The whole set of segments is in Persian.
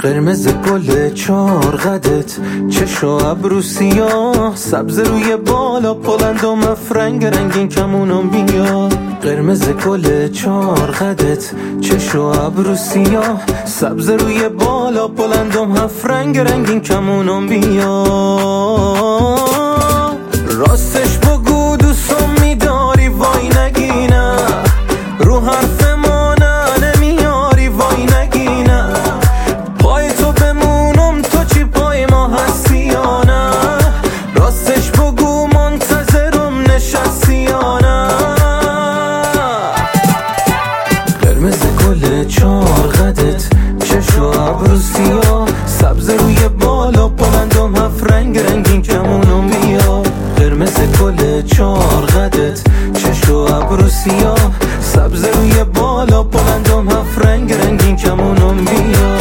قرمز گل چار قدت، چش و ابرو سیاه، سبز روی بالا بلند و مفرنگ رنگین کمونم بیا. قرمز گل چار قدت، چش و ابرو سیاه، سبز روی بالا بلند و مفرنگ رنگین کمونم بیا. راستش بگو دوستم میداری وای نگینه، رو حرف ما نمیاری وای نگینه. پای تو بمونم تو چی پای ما هستی یا نه؟ راستش بگو منتظرم نشستی یا نه؟ قرمز گل چار قدت، چش و ابرو سیاه، سبز روی بالا بلند و مفرنگ رنگین کمونم بیا. قرمز گل چار قدت، چش و ابرو سیاه، سبز روی بالا بلند و مفرنگ رنگین کمونم بیا.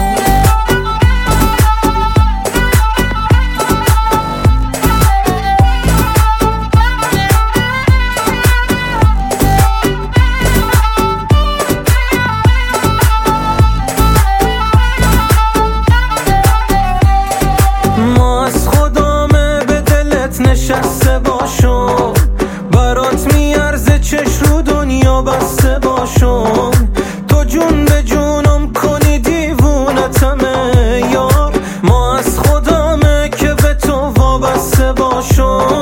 ما از خدامه به دلت نشسته باشم، برات میارزه چش رو دنیا بسته باشم. تو جون به جونم کنی دیوونتمه یار، ما از خدامه که به تو وابسته باشم.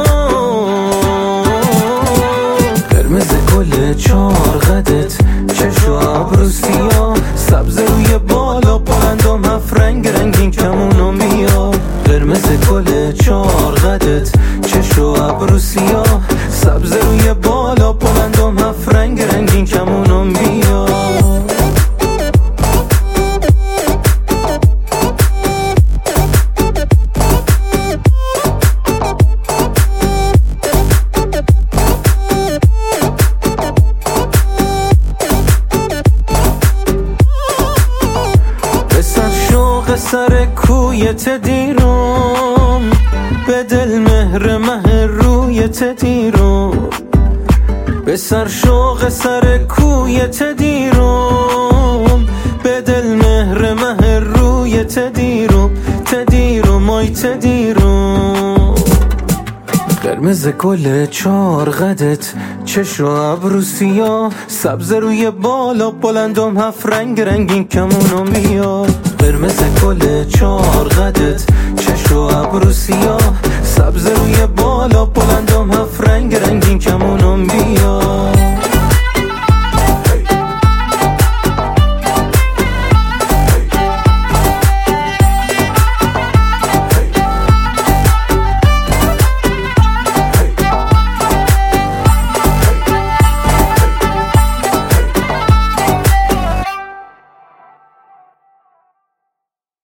قرمز گل چار قدت، چش و ابرو سیاه، سبز روی بالا بلند و مفرنگ رنگین کمونم بیا. قرمز گل چار قدت، چش و ابرو سیاه، سبز روی بالا بلند و مفرنگ رنگین کمونم بیا. سر کویت دیرم، به دل مهر مه رویت دیرم. به سر شوق سر کویت دیرم، به دل مهر مه رویت دیرم. تدیرم آی تدیرم. قرمز گل چار قدت، چش و ابرو سیاه، سبز روی بالا بلند و مفرنگ رنگین کمونم بیا. قرمز گل چار قدت، چش و ابرو سیاه، سبز روی بالا بلند و مفرنگ رنگین کمونم